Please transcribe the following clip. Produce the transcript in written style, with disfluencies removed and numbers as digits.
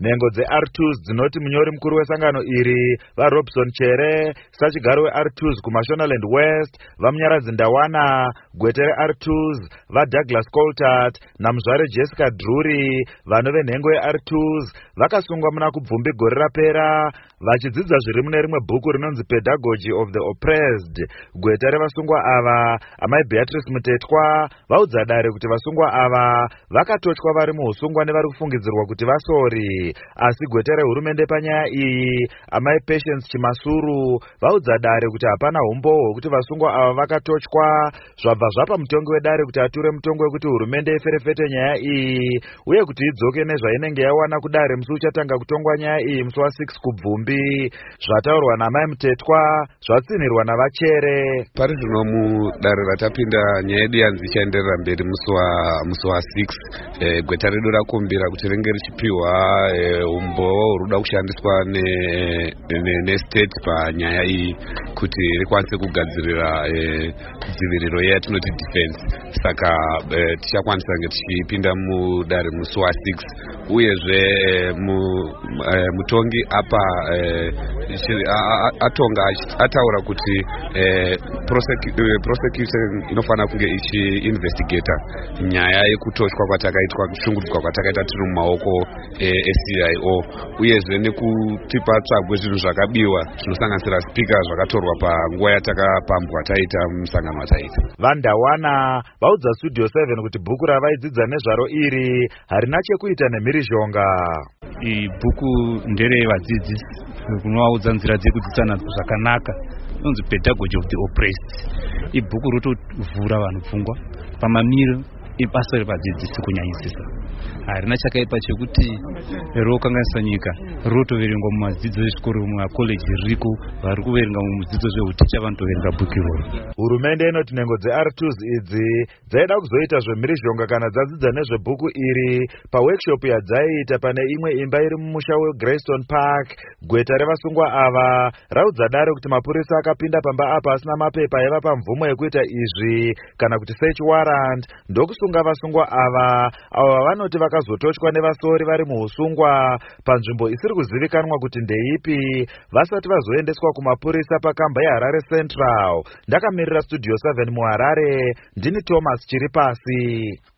Nhengo dzeR2s dzinoti munyori mukuru wesangano iri vaRobson Chere, sachigaro weR2s kuMashonaland West vaMunyaradzi Ndawana, gwete reR2s vaDouglas Coltart namuzvare Jessica Drury, vanove nhengo yeR2s vakasungwa muna kubvumbi gore rapera vachidzidza zviri mune rimwe bhuku rinonzi Pedagogy of the Oppressed. Gweta revasungwa ava amai Beatrice Mutetwa vaudza dare kuti vasungwa ava vakatotywa vari muusungwa nevari kufungidzirwa kuti vasori, asi gweta rehurumende panyaya iyi amai Patience Chimasuru vaudza dare kuti hapana umbohwo hwekuti vasungwa ava vakatotywa. Zvabva zvapa mutongi wedare kuti ature mutongo wekuti hurumende iferefete nyaya iyi uye kuti idzoke nezvainenge yawana kudare musi uchatanga kutongwa nyaya iyi musi wa6 kubvumbi. Zvataurwa namai Mutetwa zvatsinirwa navachere. Pari zvino mudare ratapinda nyaya yedu yanzi ichaenderera mberi musi wa6, gweta redu rakumbira kuti ringe richipiwa umboo huruda kushandiswa nestate panyaya iyi kuti rikwanise kugadzirira dziviriro yatinoti defense. Saka tichakwanisa kunge tichipinda mudare musi wa6, uyezve mutongi apa atonga ataura kuti prosecution inofanira kunge ichiinvestigata nyaya yekutotywa kwatakaitwa, kushungurudzwa kwatakaita tiri mumaoko eCIO, uyezve nekutipa tsvagwe zvinhu zvakabiwa zvinosanganisira spika zvakatorwa panguva yatakapambwa taita musangano wataita. VaNdawana vaudza Studio 7 kuti bhuku ravaidzidza nezvaro iri harina chekuita nemhirizhonga. Bhuku ndere vadzidzisi kunovaudza nzira dzekudzidzana zvakanaka, inonzi Pedagogy of the Oppressed. Ibhuku rotovhura vanhu pfungwa pamamiro ibasa revadzidzisi kunyanyisisa. Harina chakaipa chekuti rokanganisa nyika, rotoverengwa mumadzidzo ezvikoro mumakoleji ririko, vari kuverenga mudzidzo zveuticha vanotoverenga bhuku iroro. Hurumende inoti nhengo dzeR2s idzi dzaida kuzoita zvemhirizhonga kana dzadzidza nezvebhuku iri paworkshop yadzaiita pane imwe imba iri mumusha weGreystone Park. Gweta revasungwa ava raudza dare kuti mapurisa akapinda pamba apa asina mapepa aiva pamvumo yekuita izvi kana kuti search warrant ndokusunga vasungwa ava avo vanoti vakazototywa nevasori vari muusungwa panzvimbo isiri kuzivikanwa kuti ndeipi vasati vazoendeswa kumapurisa pakamba yeHarare Central. Ndakamirira Studio 7 muHarare, ndini Thomas Chiripasi.